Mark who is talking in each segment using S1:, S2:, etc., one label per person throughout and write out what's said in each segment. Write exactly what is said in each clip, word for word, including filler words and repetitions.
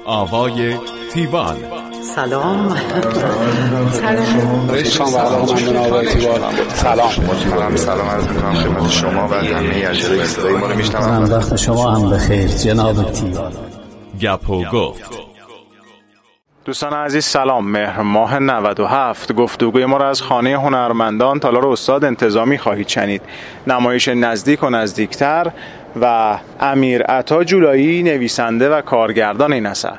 S1: آوای تیوان.
S2: سلام.
S3: سلام. سلام.
S4: سلام. سلام عرض می‌کنم خدمت شما و همه اجرای صدای ما رو میشنوم.
S2: وقت شما هم بخیر جناب تیوان.
S1: گپ و گفت.
S3: دوستان عزیز سلام. مهر ماه نود و هفت گفتگوی ما را از خانه هنرمندان تالار استاد انتظامی خواهید شنید. نمایش نزدیک و نزدیکتر و امیر عطا جولایی نویسنده و کارگردان این اثر.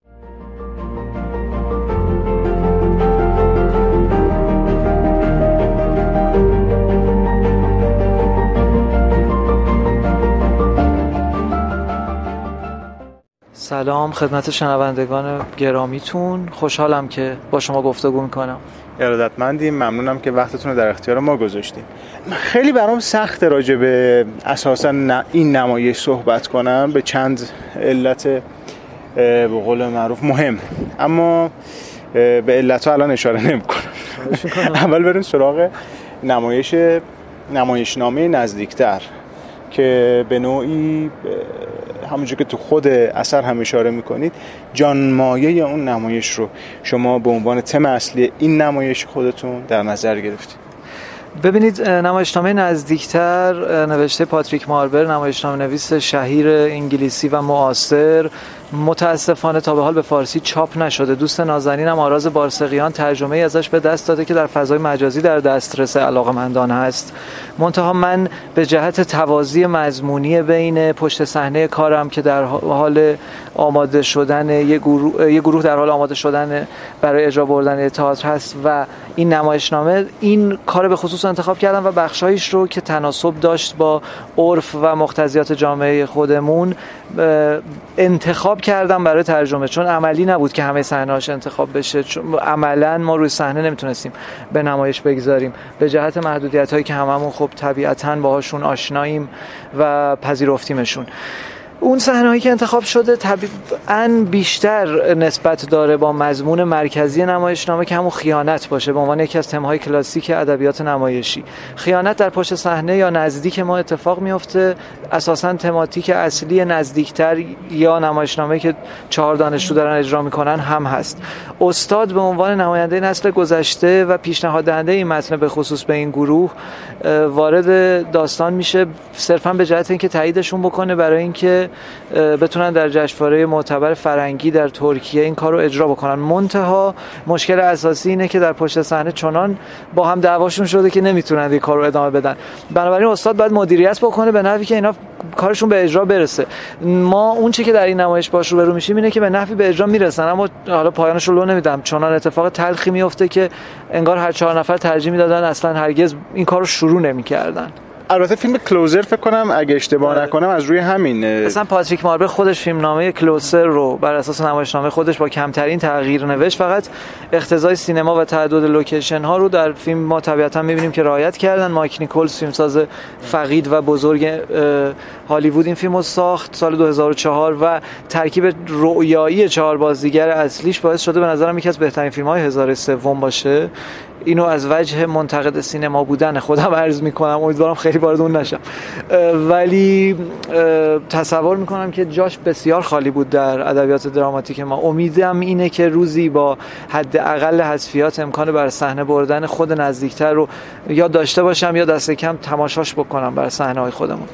S5: سلام خدمت شنوندگان گرامیتون، خوشحالم که با شما گفتگو میکنم.
S3: ارادتمندیم، ممنونم که وقتتون رو در اختیار ما گذاشتید. خیلی برام سخت راجع به اساسا این نمایش صحبت کنم به چند علت به قول معروف مهم، اما به علت‌ها الان اشاره نمی‌کنم. اول بریم سراغ نمایش نمایشنامه نزدیکتر که به نوعی همونجور که تو خود اثر هم اشاره میکنید جانمایه اون نمایش رو شما به عنوان تم اصلی این نمایش خودتون در نظر گرفتید.
S5: ببینید، نمایشنامه نزدیکتر نوشته پاتریک ماربر، نمایشنامه نویس شهیر انگلیسی و معاصر، متاسفانه تا به حال به فارسی چاپ نشده. دوست نازنینم آراز بارسقیان ترجمه ازش به دست داده که در فضای مجازی در دسترس علاقه‌مندان هست. منتها من به جهت توازی مضمونی بین پشت صحنه کارم که در حال آماده شدن یک گروه, گروه در حال آماده شدن برای اجرا بردن تئاتر هست و این نمایشنامه، این کار به خصوص انتخاب کردم و بخشایش رو که تناسب داشت با عرف و مقتضیات جامعه خودمون انتخاب کردم برای ترجمه، چون عملی نبود که همه صحنه‌هاش انتخاب بشه. چون عملاً ما روی صحنه نمیتونستیم به نمایش بگذاریم به جهت محدودیت‌هایی که هممون خب طبیعتاً باهاشون آشناییم و پذیرفتیمشون. اون صحنه‌هایی که انتخاب شده طبیعاً بیشتر نسبت داره با مضمون مرکزی نمایشنامه که همون خیانت باشه به عنوان یکی از تم‌های کلاسیک ادبیات نمایشی. خیانت در پشت صحنه یا نزدیک ما اتفاق میفته. اساساً تماتیک اصلی نزدیکتر یا نمایشنامه‌ای که چهار دانشجو دارن اجرا میکنن هم هست. استاد به عنوان نماینده نسل گذشته و پیشنهاد دهنده این متن به خصوص به این گروه وارد داستان میشه، صرفاً به جهت اینکه تاییدشون بکنه برای اینکه بتونن در جشنواره معتبر فرنگی در ترکیه این کار رو اجرا بکنن. منتها مشکل اساسی اینه که در پشت صحنه چنان با هم دعواشون شده که نمیتونن این کار رو ادامه بدن. بنابراین استاد باید مدیریت بکنه به نحوی که اینا کارشون به اجرا برسه. ما اون چیزی که در این نمایش باش رو برو میشیم اینه که به نحوی به اجرا میرسن، اما حالا پایانش رو لو نمیدم. چنان اتفاق تلخی میفته که انگار هر چهار نفر ترجیح میدادن اصلا هرگز این کار رو شروع نمیکردن.
S3: البته فیلم کلوزر فکر کنم اگه اشتباه نکنم از روی همین
S5: مثلا پاتریک ماربر خودش فیلمنامه کلوزر رو بر اساس نمایشنامه خودش با کمترین تغییر نوشت، فقط اقتضای سینما و تعدد لوکیشن ها رو در فیلم ما طبیعتا می‌بینیم که رعایت کردن. مایک نیکولز فیلمساز فقید و بزرگ هالیوود این فیلمو ساخت سال دو هزار و چهار و ترکیب رؤیایی چهار بازیگر اصلیش باعث شده به نظرم یکی از بهترین فیلم‌های هزار و سوم باشه. اینو از وجه منتقد سینما بودن خودم عرض میکنم، امیدوارم خیلی وارد اون نشم، ولی تصور میکنم که جاش بسیار خالی بود در ادبیات دراماتیک ما. امیدم اینه که روزی با حداقل حذفیات امکان بر صحنه بردن خود نزدیکتر رو یا داشته باشم یا دست کم تماشاش بکنم بر صحنه‌های خودمون.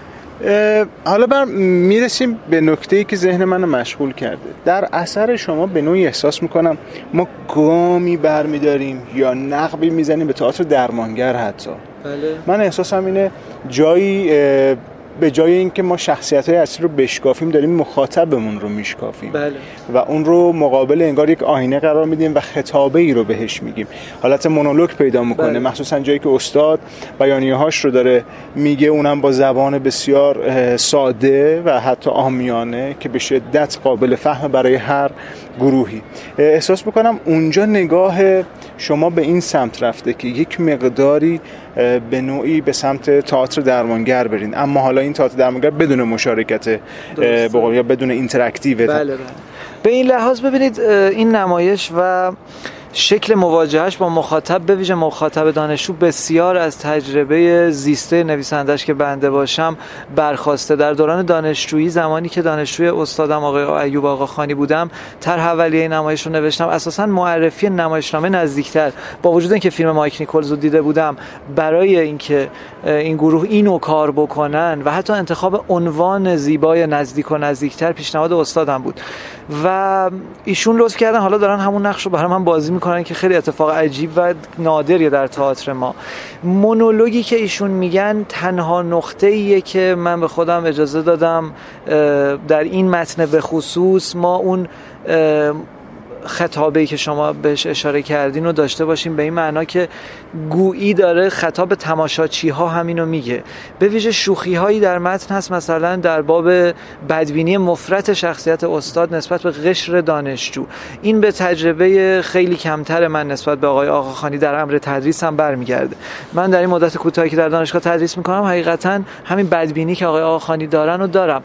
S3: حالا بر میرسیم به نکته‌ای که ذهن منو مشغول کرده. در اثر شما به نوعی احساس میکنم ما گامی برمیداریم یا نقبی میزنیم به تئاتر درمانگر حتی.
S5: بله.
S3: من احساسم اینه جایی به جای اینکه ما شخصیت‌های اصلی رو بشکافیم داریم مخاطبمون رو میشکافیم.
S5: بله.
S3: و اون رو مقابل انگار یک آینه قرار میدیم و خطابه ای رو بهش میگیم، حالت مونولوگ پیدا میکنه. بله. مخصوصا جایی که استاد بیانیه‌هاش رو داره میگه، اونم با زبان بسیار ساده و حتی عامیانه که به شدت قابل فهم برای هر گروهی. احساس میکنم اونجا نگاه شما به این سمت رفته که یک مقداری به نوعی به سمت تئاتر درمانگر برین، اما حالا این تئاتر درمانگر بدون مشارکت به قول یا بدون اینتراکتیو.
S5: بله بله. به این لحاظ ببینید این نمایش و شکل مواجهش با مخاطب، به ویژه مخاطب دانشجو، بسیار از تجربه زیسته نویسندش که بنده باشم برخواسته. در دوران دانشجویی، زمانی که دانشجوی استادم آقای ایوب آقاخانی بودم، طرح اولیه نمایش رو نوشتم. اساساً معرفی نمایشنامه نزدیکتر، با وجود اینکه فیلم مایک نیکولز رو دیده بودم، برای اینکه این گروه اینو کار بکنن و حتی انتخاب عنوان زیبای نزدیک و نزدیکتر پیشنهاد استادم بود و ایشون لطف کردن حالا دارن همون نقش رو برای من بازی میکنن که خیلی اتفاق عجیب و نادریه در تئاتر ما. مونولوگی که ایشون میگن تنها نقطه‌ایه که من به خودم اجازه دادم در این متن به خصوص ما اون خطابه‌ای که شما بهش اشاره کردین رو داشته باشیم، به این معنا که گویی داره خطاب تماشاچی ها همینو میگه. به ویژه شوخی هایی در متن هست، مثلا در باب بدبینی مفرط شخصیت استاد نسبت به قشر دانشجو. این به تجربه خیلی کمتر من نسبت به آقای آقاخانی در امر تدریس هم برمیگرده. من در این مدت کوتاهی که در دانشگاه تدریس میکنم حقیقتا همین بدبینی که آقای آقاخانی دارن رو دارم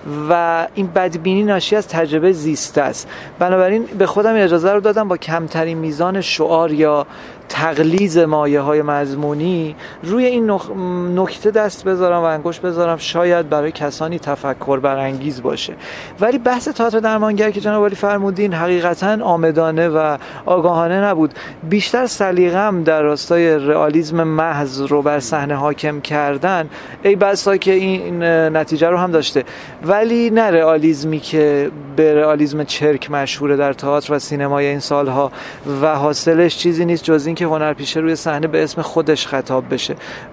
S5: و این بدبینی ناشی از تجربه زیسته است. بنابراین به خودم اجازه رو دادم با کمترین میزان شعار یا تقلیز مایه‌های مضمونی روی این نکته دست بذارم و انگشت بذارم، شاید برای کسانی تفکر برانگیز باشه. ولی بحث تئاتر درمانگر که جناب عالی فرمودین حقیقتاً آمدانه و آگاهانه نبود. بیشتر سلیقه‌ام در راستای رئالیسم محض رو بر صحنه حاکم کردن، ای بسا که این نتیجه رو هم داشته، ولی نه رئالیسمی که به رئالیسم چرک مشهوره در تئاتر و سینمای این سالها و حاصلش چیزی نیست جز این که هنرپیشه روی صحنه به اسم خودش خطاب بشه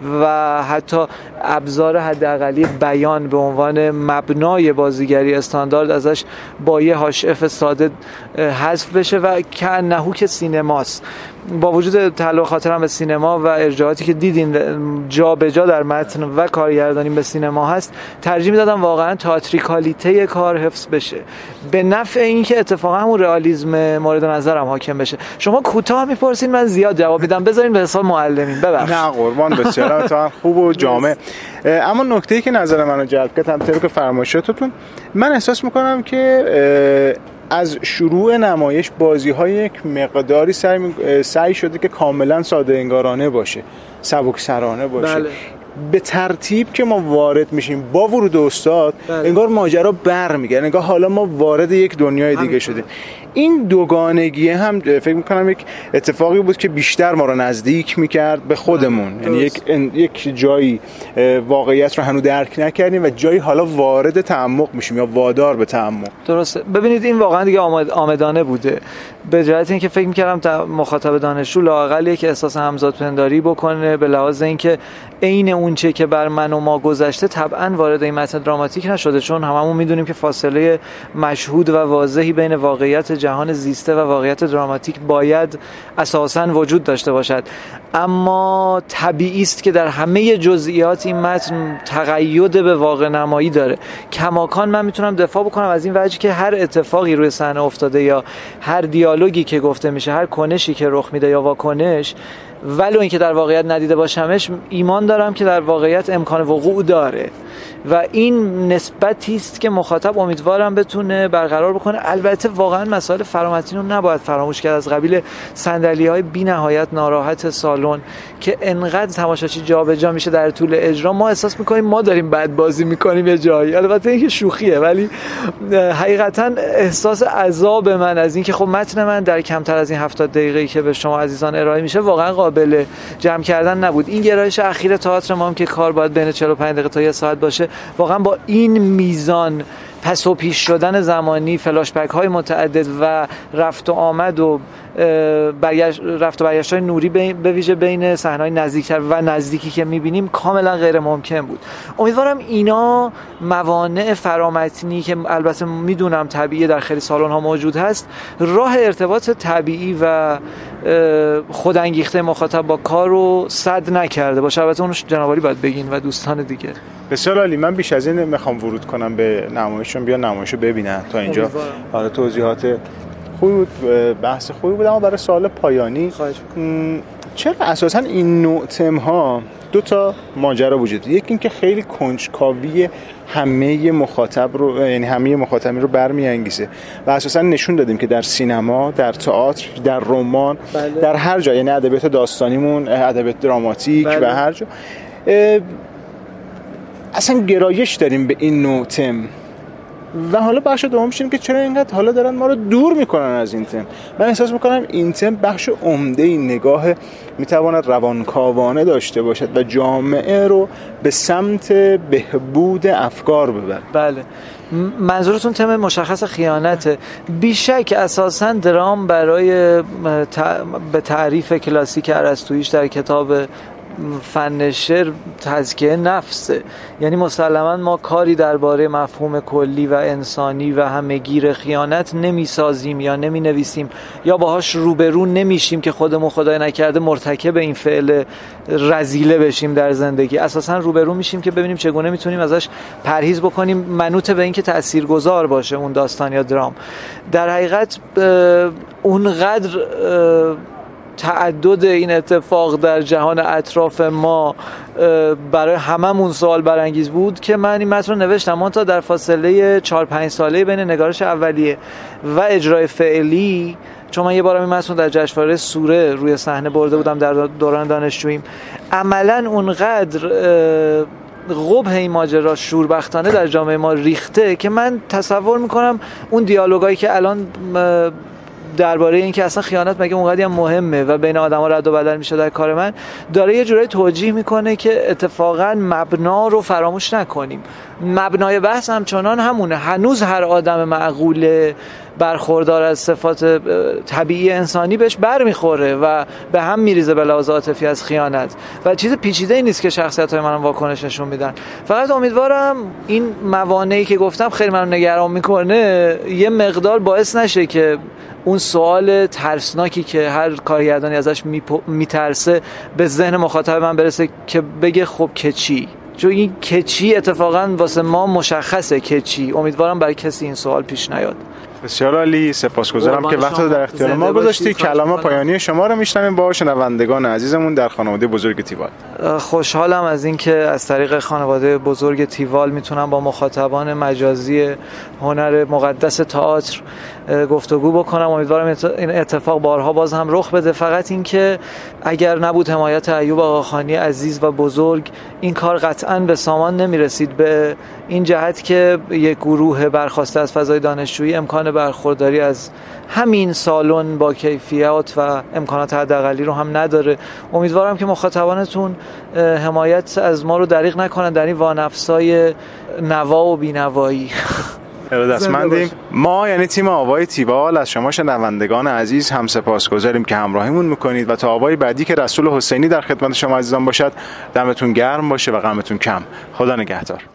S5: و حتی ابزار حداقلی بیان به عنوان مبنای بازیگری استاندارد ازش با یه هاش اف ساده حذف بشه و کأنه که سینماست. با وجود تعلق خاطرم به سینما و ارجاعاتی که دیدین جا به جا در متن و کارگردانی به سینما هست، ترجیح میدادم واقعا تئاتریکالیته کار حفظ بشه به نفع این که اتفاقا همون رئالیسم مورد نظرم حاکم بشه. شما کوتاه میپرسین، من زیاد جواب میدم، بذارین به حساب معلمین. ببخشید. نه
S3: قربان، بسیار تا خوب و جامع. اما نکته‌ای که نظر منو جلب کرد، هم طبق فرمایشاتتون، من احساس میکنم که از شروع نمایش بازی‌های یک مقداری سعی سعی شده که کاملا ساده انگارانه باشه، سبکسرانه باشه. بله. به ترتیب که ما وارد میشیم با ورود استاد، بله. انگار ماجرا برمیگرده، انگار حالا ما وارد یک دنیای دیگه شدیم. این دوگانگی هم فکر میکنم یک اتفاقی بود که بیشتر ما رو نزدیک میکرد به خودمون. یعنی یک یک جایی واقعیت رو هنوز درک نکردیم و جایی حالا وارد تعمق میشیم یا وادار به تعمق. درسته.
S5: ببینید این واقعا دیگه آمد آمدانه بوده، به جهت اینکه فکر میکردم مخاطب دانشجو لااقل یک احساس همزادپنداری بکنه به لحاظ اینکه عین اون چه که بر من و ما گذشته طبعا وارد این متن دراماتیک نشده، چون هممون میدونیم که فاصله مشهود و واضحی بین واقعیت جهان زیسته و واقعیت دراماتیک باید اساساً وجود داشته باشد. اما طبیعی است که در همه جزئیات این متن تقید به واقع نمایی داره. کماکان من میتونم دفاع بکنم از این وجه که هر اتفاقی روی صحنه افتاده یا هر دیالوگی که گفته میشه، هر کنشی که رخ میده یا واکنش، ولو اینکه در واقعیت ندیده باشمش، ایمان دارم که در واقعیت امکان وقوع داره و این نسبتی است که مخاطب امیدوارم بتونه برقرار بکنه. البته واقعا مسائل فرامتین رو نباید فراموش کرد، از قبیل صندلی‌های بی‌نهایت ناراحت سالن که انقدر تماشاچی جابجا میشه در طول اجرا، ما احساس میکنیم ما داریم بد بازی میکنیم یه جایی. البته اینکه شوخیه، ولی حقیقتا احساس عذاب من از اینکه خب متن من در کمتر از این هفتاد دقیقه‌ای که به شما عزیزان ارائه میشه واقعا قابل جمع کردن نبود. این گرایش اخیر تئاتر ما هم که کار باید بین چهل و پنج دقیقه تا یک ساعت باشه، واقعا با این میزان پس و پیش شدن زمانی، فلاش بک های متعدد و رفت و آمد و برگشت رفت و برگشت های نوری به ویژه بین صحنه‌های نزدیکتر و نزدیکی که می‌بینیم کاملا غیر ممکن بود. امیدوارم اینا موانع فرامتنی که البته میدونم طبیعی در خیلی سالن‌ها موجود هست، راه ارتباط طبیعی و خودانگیخته مخاطب با کار رو سد نکرده باشه. البته اونش جناب عالی باید بگین و دوستان دیگه.
S3: بسیار عالی. من بیش از این میخوام ورود کنم به نمایشون، بیا نمایشو ببینن تا اینجا. آره توضیحات خوبی بود، بحث خوبی بود، اما برای سوال پایانی چرا اساساً این نوع تم‌ها دو تا ماجرا وجود داره. یکی اینکه خیلی کنجکاوی همه مخاطب رو، یعنی همه مخاطبین رو برمیانگیزه و اساسا نشون دادیم که در سینما، در تئاتر، در رمان، بله. در هر جا، یعنی ادبیات داستانیمون، ادبیات دراماتیک بله. و هر جا اصلا گرایش داریم به این نوع تم. و حالا بخش دومش اینه که چرا اینقدر حالا دارن ما رو دور میکنن از این تم. من احساس میکنم این تم بخش عمده این نگاه میتواند روانکاوانه داشته باشد و جامعه رو به سمت بهبود افکار ببره.
S5: بله، منظورتون تم مشخص خیانته. بیشک اساساً درام برای به تعریف کلاسیک ارسطویی در کتاب فن شعر تزکیه نفسه. یعنی مسلماً ما کاری درباره مفهوم کلی و انسانی و همه‌گیر خیانت نمی‌سازیم یا نمی‌نویسیم یا باهاش روبرو نمیشیم که خودمون خدای نکرده مرتکب این فعل رذیله بشیم در زندگی. اساساً روبرو میشیم که ببینیم چگونه میتونیم ازش پرهیز بکنیم، منوط به اینکه تاثیرگذار باشه اون داستان یا درام. در حقیقت اونقدر تعدد این اتفاق در جهان اطراف ما برای هممون سوال برانگیز بود که من این متن رو نوشتم. من تا در فاصله چهار پنج ساله بین نگارش اولیه و اجرای فعلی، چون من یه بارم این متن در جشنواره سوره روی صحنه برده بودم در دوران دانشجوییم، عملاً اونقدر قبح این ماجرا شوربختانه در جامعه ما ریخته که من تصور میکنم اون دیالوگایی که الان درباره این که اصلا خیانت مگه اونقدی هم مهمه و بین آدم‌ها رد و بدل میشه در کار من، داره یه جورایی توجیه میکنه که اتفاقا مبنا رو فراموش نکنیم. مبنای بحث همچنان همونه. هنوز هر آدم معقول برخوردار از صفات طبیعی انسانی بهش بر میخوره و به هم میریزه به لحاظ عاطفی از خیانت و چیز پیچیده ای نیست که شخصیت‌های منم واکنش نشون میدن. فقط امیدوارم این موانعی که گفتم خیلی منو نگران میکنه یه مقدار باعث نشه که اون سوال ترسناکی که هر کارگردانی ازش میترسه به ذهن مخاطب من برسه که بگه خب که چی؟ چون این که چی اتفاقا واسه ما مشخصه که چی. امیدوارم برای کسی این سوال پیش نیاد.
S3: بسیار عالی، سپاسگزارم که وقت رو در اختیار ما گذاشتی. کلام پایانی شما رو میشنویم با شنوندگان عزیزمون در خانواده بزرگ تیوال.
S5: خوشحالم از این که از طریق خانواده بزرگ تیوال میتونم با مخاطبان مجازی هنر مقدس تئاتر گفتگو بکنم. امیدوارم این اتفاق بارها باز هم رخ بده. فقط این که اگر نبود حمایت ایوب آقاخانی عزیز و بزرگ، این کار قطعاً به سامان نمیرسید. به این جهت که یک گروه برخواسته از فضای دانشجویی امکان برخورداری از همین سالن با کیفیت و امکانات حداقلی رو هم نداره. امیدوارم که مخاطبانتون حمایت از ما رو دریغ نکنن در این وانفسای نوا و بینوایی.
S3: ارادتمندیم. ما یعنی تیم آوای تیوال از شما شنوندگان عزیز هم سپاسگزاریم که همراهیمون میکنید و تا آوای بعدی که رسول حسینی در خدمت شما عزیزان باشد، دمتون گرم باشه و غمتون کم. خدا نگهدار.